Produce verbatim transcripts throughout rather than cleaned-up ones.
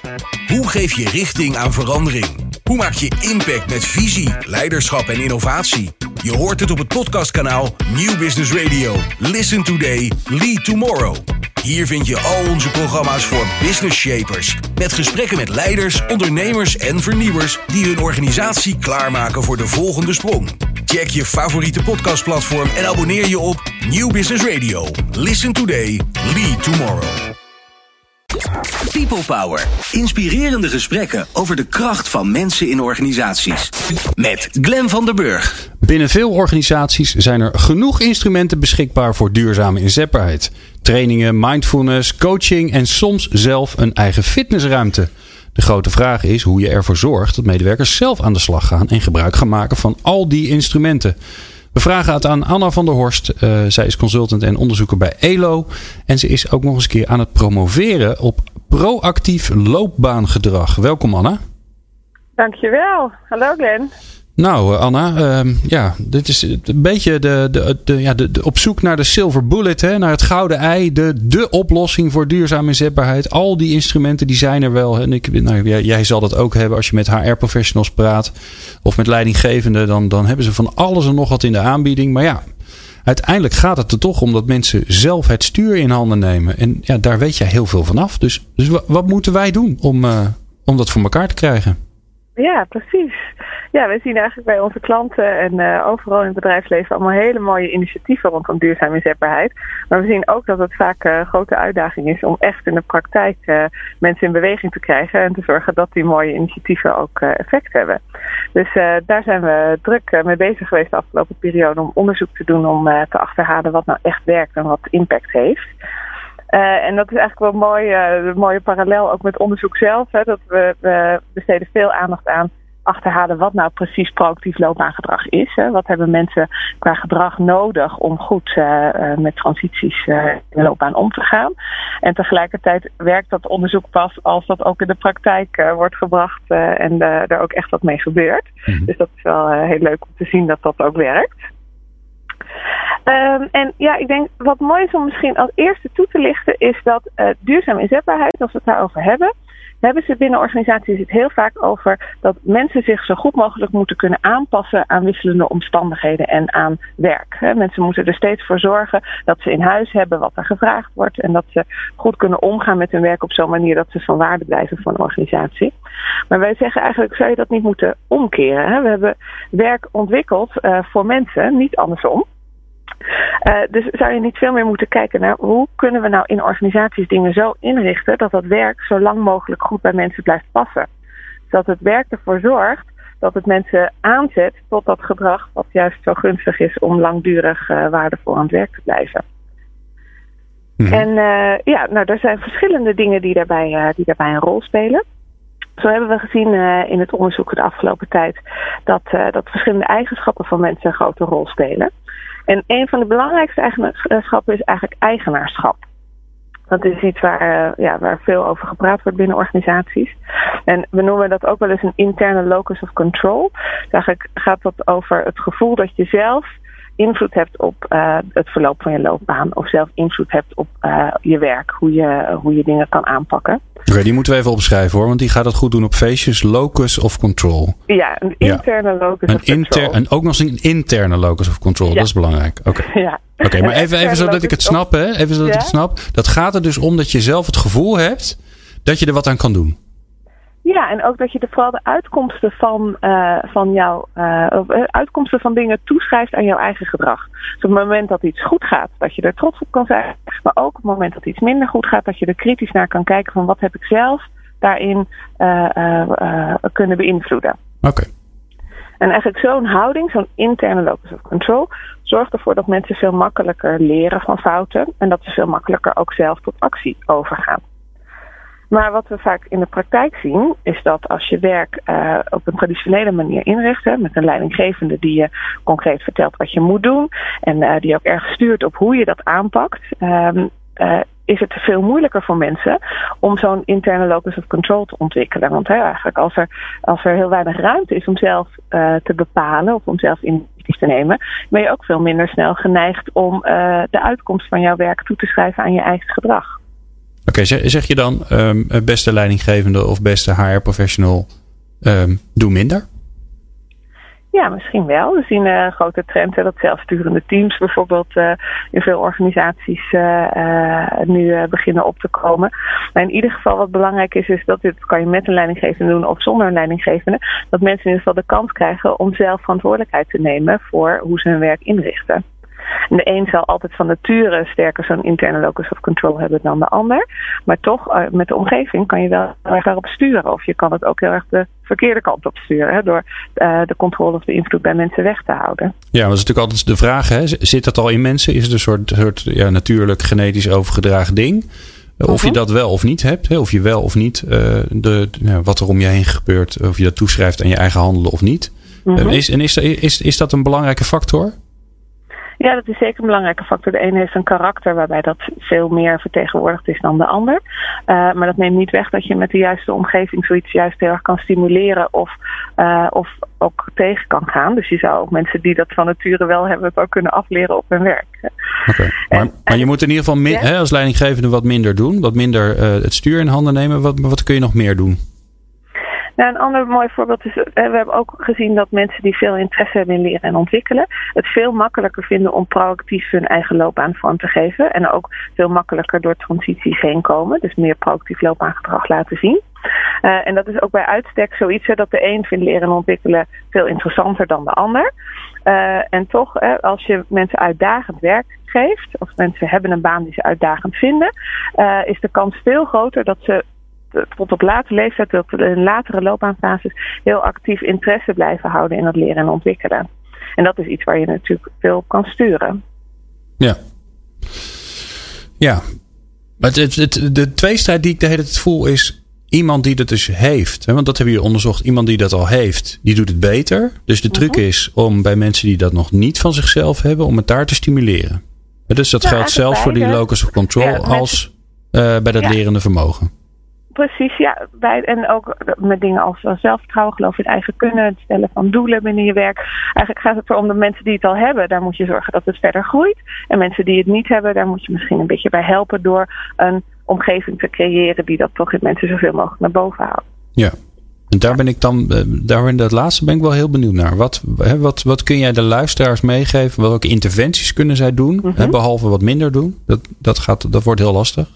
Hoe geef je richting aan verandering? Hoe maak je impact met visie, leiderschap en innovatie? Je hoort het op het podcastkanaal Nieuw Business Radio. Listen today, lead tomorrow. Hier vind je al onze programma's voor business shapers. Met gesprekken met leiders, ondernemers en vernieuwers die hun organisatie klaarmaken voor de volgende sprong. Check je favoriete podcastplatform en abonneer je op Nieuw Business Radio. Listen today, lead tomorrow. People Power. Inspirerende gesprekken over de kracht van mensen in organisaties. Met Glenn van der Burg. Binnen veel organisaties zijn er genoeg instrumenten beschikbaar voor duurzame inzetbaarheid. Trainingen, mindfulness, coaching en soms zelf een eigen fitnessruimte. De grote vraag is hoe je ervoor zorgt dat medewerkers zelf aan de slag gaan en gebruik gaan maken van al die instrumenten. We vragen het aan Anna van der Horst. Uh, zij is consultant en onderzoeker bij E L O. En ze is ook nog eens een keer aan het promoveren op proactief loopbaangedrag. Welkom Anna. Dankjewel. Hallo Glenn. Nou uh, Anna, uh, ja, dit is een beetje de, de, de, ja, de, de, op zoek naar de silver bullet, hè, naar het gouden ei. De, de oplossing voor duurzame inzetbaarheid. Al die instrumenten die zijn er wel. En ik, nou, jij, jij zal dat ook hebben als je met H R-professionals praat. Of met leidinggevenden. Dan, dan hebben ze van alles en nog wat in de aanbieding. Maar ja, uiteindelijk gaat het er toch om dat mensen zelf het stuur in handen nemen. En ja, daar weet jij heel veel vanaf. Dus, dus wat, wat moeten wij doen om, uh, om dat voor elkaar te krijgen? Ja, precies. Ja, we zien eigenlijk bij onze klanten en uh, overal in het bedrijfsleven allemaal hele mooie initiatieven rondom duurzame inzetbaarheid. Maar we zien ook dat het vaak een uh, grote uitdaging is om echt in de praktijk uh, mensen in beweging te krijgen en te zorgen dat die mooie initiatieven ook uh, effect hebben. Dus uh, daar zijn we druk uh, mee bezig geweest de afgelopen periode om onderzoek te doen om uh, te achterhalen wat nou echt werkt en wat impact heeft. Uh, en dat is eigenlijk wel mooi, uh, een mooie parallel ook met onderzoek zelf. Hè, dat we, we besteden veel aandacht aan achterhalen wat nou precies proactief loopbaangedrag is. Hè. Wat hebben mensen qua gedrag nodig om goed uh, uh, met transities uh, in de loopbaan om te gaan. En tegelijkertijd werkt dat onderzoek pas als dat ook in de praktijk uh, wordt gebracht uh, en uh, er ook echt wat mee gebeurt. Mm-hmm. Dus dat is wel uh, heel leuk om te zien dat dat ook werkt. Um, en ja, ik denk wat mooi is om misschien als eerste toe te lichten is dat uh, duurzame inzetbaarheid, als we het daarover hebben, hebben ze binnen organisaties het heel vaak over dat mensen zich zo goed mogelijk moeten kunnen aanpassen aan wisselende omstandigheden en aan werk. He, mensen moeten er steeds voor zorgen dat ze in huis hebben wat er gevraagd wordt en dat ze goed kunnen omgaan met hun werk op zo'n manier dat ze van waarde blijven voor een organisatie. Maar wij zeggen eigenlijk, zou je dat niet moeten omkeren? He? We hebben werk ontwikkeld uh, voor mensen, niet andersom. Uh, dus zou je niet veel meer moeten kijken naar hoe kunnen we nou in organisaties dingen zo inrichten dat dat werk zo lang mogelijk goed bij mensen blijft passen. Zodat het werk ervoor zorgt dat het mensen aanzet tot dat gedrag wat juist zo gunstig is om langdurig uh, waardevol aan het werk te blijven. Mm-hmm. En uh, ja, nou, er zijn verschillende dingen die daarbij, uh, die daarbij een rol spelen. Zo hebben we gezien uh, in het onderzoek de afgelopen tijd dat, uh, dat verschillende eigenschappen van mensen een grote rol spelen. En een van de belangrijkste eigenschappen is eigenlijk eigenaarschap. Dat is iets waar, uh, ja, waar veel over gepraat wordt binnen organisaties. En we noemen dat ook wel eens een interne locus of control. Dus eigenlijk gaat dat over het gevoel dat je zelf invloed hebt op uh, het verloop van je loopbaan. Of zelf invloed hebt op uh, je werk. Hoe je, hoe je dingen kan aanpakken. Oké, okay, die moeten we even opschrijven hoor. Want die gaat dat goed doen op feestjes. Locus of control. Ja, een interne ja. locus een of control. Inter- en ook nog eens een interne locus of control. Ja. Dat is belangrijk. Oké, okay. ja. okay, maar even, even zodat ik het snap. Hè? Even zodat ja? ik het snap. Dat gaat er dus om dat je zelf het gevoel hebt dat je er wat aan kan doen. Ja, en ook dat je de, vooral de uitkomsten van, uh, van jouw uh, uitkomsten van dingen toeschrijft aan jouw eigen gedrag. Dus op het moment dat iets goed gaat, dat je er trots op kan zijn. Maar ook op het moment dat iets minder goed gaat, dat je er kritisch naar kan kijken van wat heb ik zelf daarin uh, uh, uh, kunnen beïnvloeden. Oké. Okay. En eigenlijk zo'n houding, zo'n interne locus of control, zorgt ervoor dat mensen veel makkelijker leren van fouten. En dat ze veel makkelijker ook zelf tot actie overgaan. Maar wat we vaak in de praktijk zien, is dat als je werk uh, op een traditionele manier inricht, hè, met een leidinggevende die je concreet vertelt wat je moet doen en uh, die ook erg stuurt op hoe je dat aanpakt, um, uh, is het veel moeilijker voor mensen om zo'n interne locus of control te ontwikkelen. Want hè, eigenlijk als er, als er heel weinig ruimte is om zelf uh, te bepalen of om zelf initiatief te nemen, ben je ook veel minder snel geneigd om uh, de uitkomst van jouw werk toe te schrijven aan je eigen gedrag. okay, zeg, zeg je dan um, beste leidinggevende of beste H R-professional, um, doe minder? Ja, misschien wel. We zien een uh, grote trend hè, dat zelfsturende teams bijvoorbeeld uh, in veel organisaties uh, uh, nu uh, beginnen op te komen. Maar in ieder geval wat belangrijk is, is dat dit kan je met een leidinggevende doen of zonder een leidinggevende. Dat mensen in ieder geval de kans krijgen om zelf verantwoordelijkheid te nemen voor hoe ze hun werk inrichten. En de een zal altijd van nature sterker zo'n interne locus of control hebben dan de ander. Maar toch, uh, met de omgeving kan je wel heel erg daarop sturen. Of je kan het ook heel erg de verkeerde kant op sturen. Hè, door uh, de controle of de invloed bij mensen weg te houden. Ja, dat is natuurlijk altijd de vraag. Hè? Zit dat al in mensen? Is het een soort, soort ja, natuurlijk genetisch overgedragen ding? Of uh-huh. je dat wel of niet hebt. Hè? Of je wel of niet uh, de, ja, wat er om je heen gebeurt. Of je dat toeschrijft aan je eigen handelen of niet. Uh-huh. Uh, is, en is, is, is dat een belangrijke factor? Ja, dat is zeker een belangrijke factor. De ene heeft een karakter waarbij dat veel meer vertegenwoordigd is dan de ander. Uh, maar dat neemt niet weg dat je met de juiste omgeving zoiets juist heel erg kan stimuleren of, uh, of ook tegen kan gaan. Dus je zou ook mensen die dat van nature wel hebben het ook kunnen afleren op hun werk. Okay. Maar, en, maar je moet in ieder geval min, ja? hè, als leidinggevende wat minder doen. Wat minder uh, het stuur in handen nemen. Wat, wat kun je nog meer doen? Nou, een ander mooi voorbeeld is, we hebben ook gezien dat mensen die veel interesse hebben in leren en ontwikkelen, het veel makkelijker vinden om proactief hun eigen loopbaan vorm te geven. En ook veel makkelijker door transities heen komen. Dus meer proactief loopbaangedrag laten zien. Uh, en dat is ook bij uitstek zoiets hè, dat de een vindt leren en ontwikkelen veel interessanter dan de ander. Uh, en toch, hè, als je mensen uitdagend werk geeft, of mensen hebben een baan die ze uitdagend vinden, uh, is de kans veel groter dat ze tot op latere leeftijd, tot in latere loopbaanfases, heel actief interesse blijven houden in het leren en ontwikkelen. En dat is iets waar je natuurlijk veel op kan sturen. Ja. Ja. Maar het, het, de tweestrijd die ik de hele tijd voel is iemand die dat dus heeft. Hè? Want dat hebben jullie onderzocht. Iemand die dat al heeft, die doet het beter. Dus de truc uh-huh. is om bij mensen die dat nog niet van zichzelf hebben, om het daar te stimuleren. Dus dat ja, geldt zelfs voor die locus of control ja, als uh, bij dat ja. lerende vermogen. Precies, ja. Bij, en ook met dingen als zelfvertrouwen, geloof in het eigen kunnen, het stellen van doelen binnen je werk. Eigenlijk gaat het erom de mensen die het al hebben, daar moet je zorgen dat het verder groeit. En mensen die het niet hebben, daar moet je misschien een beetje bij helpen door een omgeving te creëren die dat toch in mensen zoveel mogelijk naar boven haalt. Ja, en daar ben ik dan, daar in dat laatste ben ik wel heel benieuwd naar. Wat, hè, wat, wat kun jij de luisteraars meegeven? Welke interventies kunnen zij doen? Mm-hmm. Hè, behalve wat minder doen? Dat, dat, gaat, dat wordt heel lastig.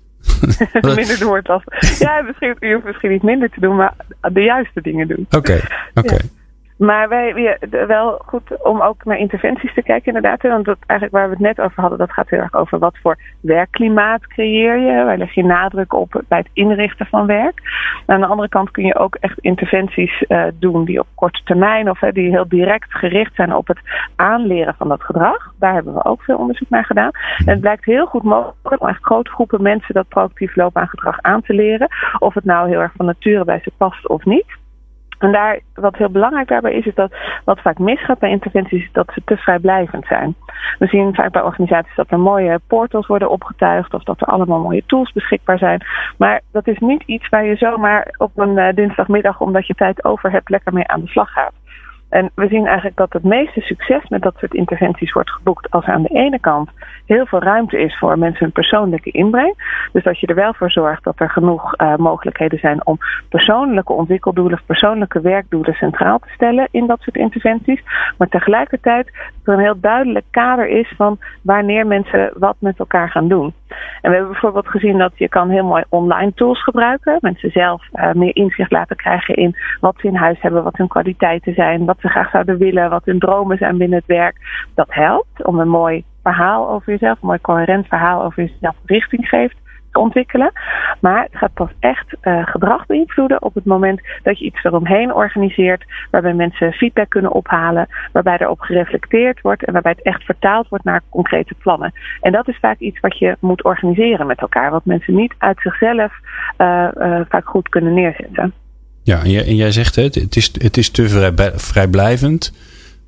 minder doen wordt lastig. Ja, misschien, je hoeft misschien niet minder te doen, maar de juiste dingen doen. Oké, okay, oké. Okay. Ja. Maar wij, ja, wel goed om ook naar interventies te kijken inderdaad. Want dat eigenlijk waar we het net over hadden, dat gaat heel erg over wat voor werkklimaat creëer je. Waar leg je nadruk op bij het inrichten van werk. En aan de andere kant kun je ook echt interventies uh, doen die op korte termijn of uh, die heel direct gericht zijn op het aanleren van dat gedrag. Daar hebben we ook veel onderzoek naar gedaan. En het blijkt heel goed mogelijk om eigenlijk grote groepen mensen dat proactief loopbaangedrag aan te leren. Of het nou heel erg van nature bij ze past of niet. En daar, wat heel belangrijk daarbij is, is dat wat vaak misgaat bij interventies, is dat ze te vrijblijvend zijn. We zien vaak bij organisaties dat er mooie portals worden opgetuigd of dat er allemaal mooie tools beschikbaar zijn. Maar dat is niet iets waar je zomaar op een uh, dinsdagmiddag, omdat je tijd over hebt, lekker mee aan de slag gaat. En we zien eigenlijk dat het meeste succes met dat soort interventies wordt geboekt als er aan de ene kant heel veel ruimte is voor mensen hun persoonlijke inbreng. Dus dat je er wel voor zorgt dat er genoeg uh, mogelijkheden zijn om persoonlijke ontwikkeldoelen of persoonlijke werkdoelen centraal te stellen in dat soort interventies. Maar tegelijkertijd dat er een heel duidelijk kader is van wanneer mensen wat met elkaar gaan doen. En we hebben bijvoorbeeld gezien dat je kan heel mooi online tools gebruiken. Mensen zelf uh, meer inzicht laten krijgen in wat ze in huis hebben, wat hun kwaliteiten zijn, wat ze graag zouden willen, wat hun dromen zijn binnen het werk. Dat helpt om een mooi verhaal over jezelf, een mooi coherent verhaal over jezelf richting geeft te ontwikkelen. Maar het gaat pas echt uh, gedrag beïnvloeden op het moment dat je iets eromheen organiseert, waarbij mensen feedback kunnen ophalen, waarbij erop gereflecteerd wordt en waarbij het echt vertaald wordt naar concrete plannen. En dat is vaak iets wat je moet organiseren met elkaar, wat mensen niet uit zichzelf uh, uh, vaak goed kunnen neerzetten. Ja, en jij, en jij zegt het, het is, het is te vrij, vrijblijvend.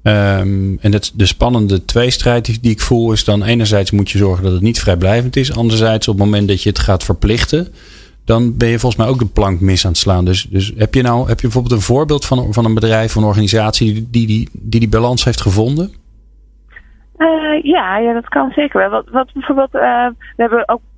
Um, en het, de spannende tweestrijd die, die ik voel is dan enerzijds moet je zorgen dat het niet vrijblijvend is. Anderzijds op het moment dat je het gaat verplichten, dan ben je volgens mij ook de plank mis aan het slaan. Dus, dus heb je nou heb je bijvoorbeeld een voorbeeld van, van een bedrijf of een organisatie die die, die, die, die balans heeft gevonden? Uh, ja, ja, dat kan zeker wel. Wat, wat bijvoorbeeld, uh, we hebben ook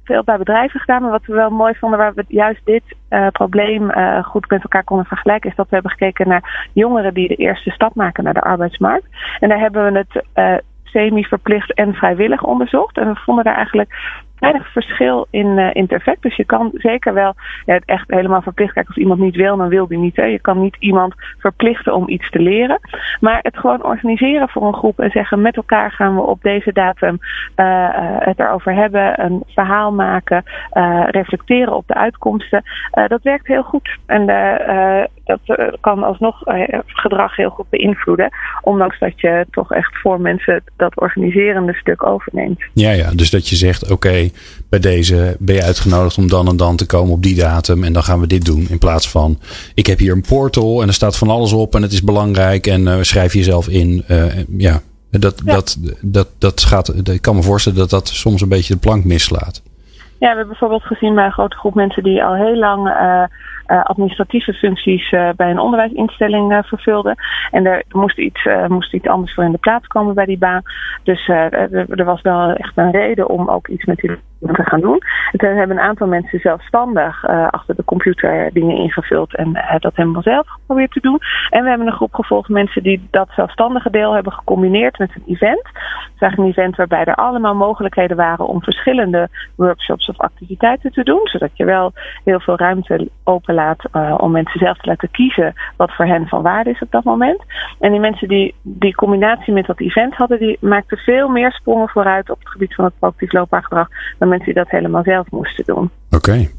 veel bij bedrijven gedaan. Maar wat we wel mooi vonden, waar we juist dit uh, probleem uh, goed met elkaar konden vergelijken, is dat we hebben gekeken naar jongeren die de eerste stap maken naar de arbeidsmarkt. En daar hebben we het uh, semi-verplicht en vrijwillig onderzocht. En we vonden daar eigenlijk weinig verschil in, uh, in het effect. Dus je kan zeker wel ja, het echt helemaal verplicht. Kijk, als iemand niet wil, dan wil die niet. Hè. Je kan niet iemand verplichten om iets te leren. Maar het gewoon organiseren voor een groep en zeggen, met elkaar gaan we op deze datum uh, uh, het erover hebben, een verhaal maken, uh, reflecteren op de uitkomsten. Uh, dat werkt heel goed. En uh, uh, dat uh, kan alsnog uh, gedrag heel goed beïnvloeden. Ondanks dat je toch echt voor mensen dat organiserende stuk overneemt. Ja, ja, dus dat je zegt, oké, okay, bij deze ben je uitgenodigd om dan en dan te komen op die datum en dan gaan we dit doen. In plaats van, ik heb hier een portal en er staat van alles op en het is belangrijk en uh, schrijf jezelf in. Uh, ja, dat, ja. Dat, dat, dat gaat, ik kan me voorstellen dat dat soms een beetje de plank mislaat. Ja, we hebben bijvoorbeeld gezien bij een grote groep mensen die al heel lang uh, uh, administratieve functies uh, bij een onderwijsinstelling uh, vervulden. En er moest iets, uh, moest iets anders voor in de plaats komen bij die baan. Dus uh, er, er was wel echt een reden om ook iets met die te gaan doen. En toen hebben een aantal mensen zelfstandig uh, achter de computer dingen ingevuld en uh, dat helemaal zelf geprobeerd te doen. En we hebben een groep gevolgd mensen die dat zelfstandige deel hebben gecombineerd met een event. Het is eigenlijk een event waarbij er allemaal mogelijkheden waren om verschillende workshops of activiteiten te doen, zodat je wel heel veel ruimte openlaat uh, om mensen zelf te laten kiezen wat voor hen van waarde is op dat moment. En die mensen die die combinatie met dat event hadden, die maakten veel meer sprongen vooruit op het gebied van het proactief loopbaangedrag dan mensen die dat helemaal zelf moesten doen. Oké. Okay.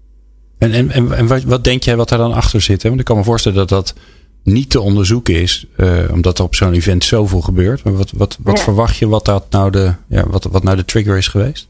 En, en, en, en wat, wat denk jij wat daar dan achter zit? Hè? Want ik kan me voorstellen dat dat niet te onderzoeken is, uh, omdat er op zo'n event zoveel gebeurt. Maar wat, wat, wat ja. verwacht je wat dat nou de, ja, wat, wat nou de trigger is geweest?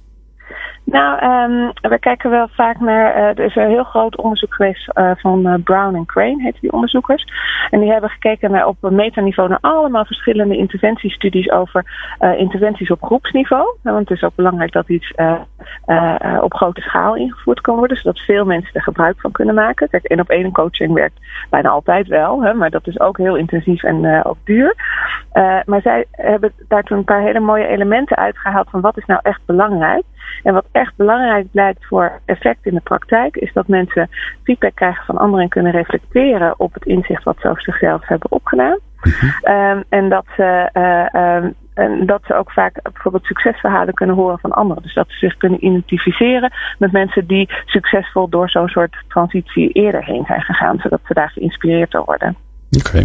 Nou, um, we kijken wel vaak naar, uh, er is een heel groot onderzoek geweest uh, van uh, Brown en Crane, heten die onderzoekers. En die hebben gekeken naar op een metaniveau naar allemaal verschillende interventiestudies over uh, interventies op groepsniveau. Nou, want het is ook belangrijk dat iets uh, uh, uh, op grote schaal ingevoerd kan worden, zodat veel mensen er gebruik van kunnen maken. Kijk, één op één coaching werkt bijna altijd wel, hè, maar dat is ook heel intensief en uh, ook duur. Uh, maar zij hebben daar toen een paar hele mooie elementen uitgehaald van wat is nou echt belangrijk. En wat echt belangrijk blijkt voor effect in de praktijk, is dat mensen feedback krijgen van anderen en kunnen reflecteren op het inzicht wat ze over zichzelf hebben opgedaan. Mm-hmm. Um, en dat ze, uh, um, en dat ze ook vaak bijvoorbeeld succesverhalen kunnen horen van anderen. Dus dat ze zich kunnen identificeren met mensen die succesvol door zo'n soort transitie eerder heen zijn gegaan, zodat ze daar geïnspireerd door worden. Oké. Okay.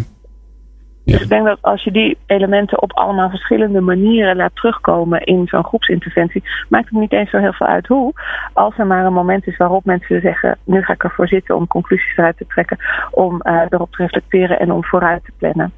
Ja. Dus ik denk dat als je die elementen op allemaal verschillende manieren laat terugkomen in zo'n groepsinterventie, maakt het niet eens zo heel veel uit hoe. Als er maar een moment is waarop mensen zeggen, nu ga ik ervoor zitten om conclusies eruit te trekken, om uh, erop te reflecteren en om vooruit te plannen.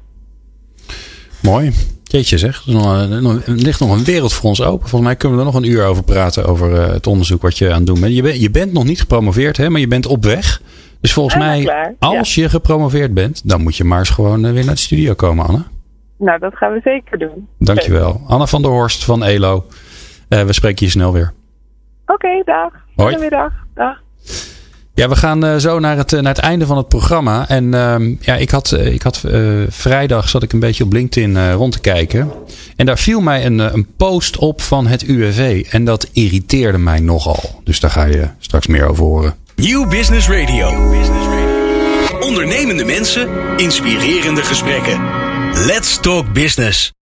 Mooi. Jeetje zeg, er ligt nog een wereld voor ons open. Volgens mij kunnen we er nog een uur over praten, over uh, het onderzoek wat je aan het doen bent. Je, ben, je bent nog niet gepromoveerd, hè, maar je bent op weg. Dus volgens ah, mij, klaar. als ja. je gepromoveerd bent, dan moet je maar eens gewoon weer naar de studio komen, Anne. Nou, dat gaan we zeker doen. Dankjewel. Anne van der Horst van E L O. Uh, we spreken je snel weer. Oké, okay, dag. Hoi. Goedemiddag. Dag. Ja, we gaan uh, zo naar het, uh, naar het einde van het programma. En uh, ja, ik had, uh, ik had uh, vrijdag zat ik een beetje op LinkedIn uh, rond te kijken. En daar viel mij een, uh, een post op van het U W V. En dat irriteerde mij nogal. Dus daar ga je straks meer over horen. Nieuw Business Radio. Ondernemende mensen, inspirerende gesprekken. Let's talk business.